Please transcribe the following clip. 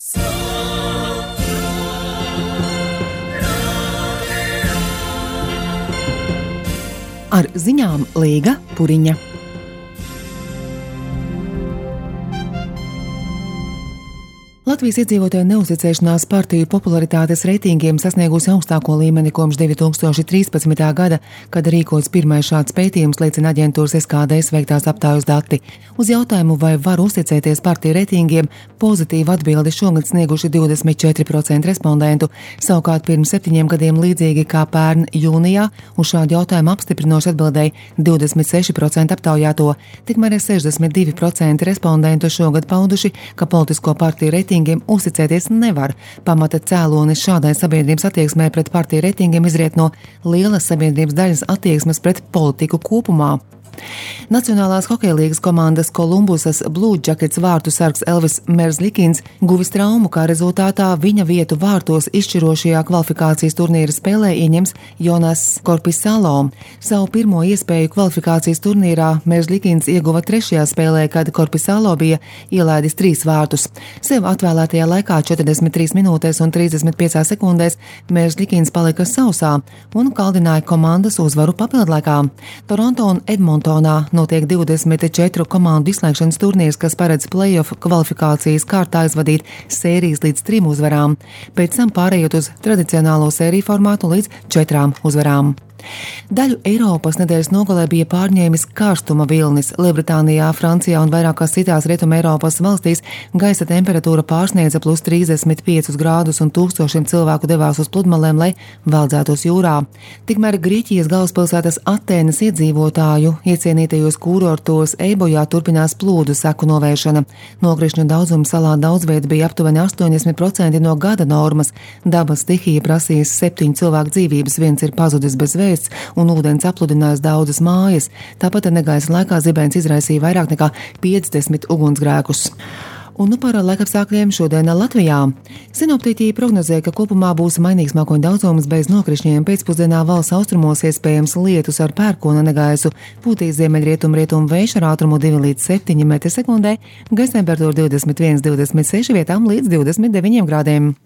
Ar ziņām Līga Puriņa. Latvijas iedzīvotāju neuzticēšanās partiju popularitātes reitingiem sasniegusi augstāko līmeni kopš 2013. gada, kad rīkots pirmais šāds pētījums, liecina aģentūras SKDS veiktās aptājas dati. Uz jautājumu, vai var uzticēties partiju reitingiem, pozitīvu atbildi šogad snieguši 24% respondentu. Savukārt pirms 7 gadiem līdzīgi kā pērn jūnijā uz šādu jautājumu apstiprinoši atbildēja 26% aptaujāto. Tikmēr 62% respondentu šogad pauduši, ka politisko partiju reitingiem uzticēties nevar. Pamata cēlonis šādai sabiedrības attieksmē pret partiju reitingiem izriet no lielas sabiedrības daļas attieksmes pret politiku kopumā. Nacionālās hokeja līgas komandas Kolumbusas Blue Jackets vārtu sargs Elvis Merzlikins guvis traumu, kā rezultātā viņa vietu vārtos izšķirošajā kvalifikācijas turnīra spēlē ieņems Jonas Korpisalo. Savu pirmo iespēju kvalifikācijas turnīrā Merzlikins ieguva 3. spēlē, kad Korpisalo bija ielaidis 3 vārtus. Sev atvēlētajā laikā 43 minūtēs un 35 sekundēs Merzlikins palika sausā un kaldināja komandas uzvaru papildlaikā. Toronto un Edmontonā notiek 24 komandu izslēgšanas turnīrs, kas paredz play-off kvalifikācijas kārtā aizvadīt sērijas līdz 3 uzvarām, pēc tam pārējot uz tradicionālo sēriju formātu līdz 4 uzvarām. Daļu Eiropas nedēļas nogalē bija pārņēmis karstuma vilnis. Lielbritānijā, Francijā un vairākās citās Rietuma Eiropas valstīs gaisa temperatūra pārsniedza plus 35 grādus un tūkstošiem cilvēku devās uz pludmalēm, lai veldzētos jūrā. Tikmēr Grieķijas galvaspilsētas Atēnas iedzīvotāju iecienītajos kūrortos Eibojā turpinās plūdu seku novēršana. Nokrišņu daudzums salā daudzviet bija aptuveni 80% no gada normas. Dabas stihija prasīs 7 cilvēku dzīvības, viens ir pazudis bez vēsts un ūdens apludinājis daudzas mājas. Tāpat negaisa laikā zibens izraisīja vairāk nekā 50 ugunsgrēkus. Un par laikapstākļiem šodien Latvijā. Sinoptiķi prognozē, ka kopumā būs mainīgs mākoņu daudzums bez nokrišņiem. Pēcpusdienā valsts austrumos iespējams lietus ar pērkona negaisu. Pūtīs ziemeļrietum vējš ar ātrumu 2 līdz 7 m/s. Gaisa temperatūra 21–26 vietām līdz 29 grādiem.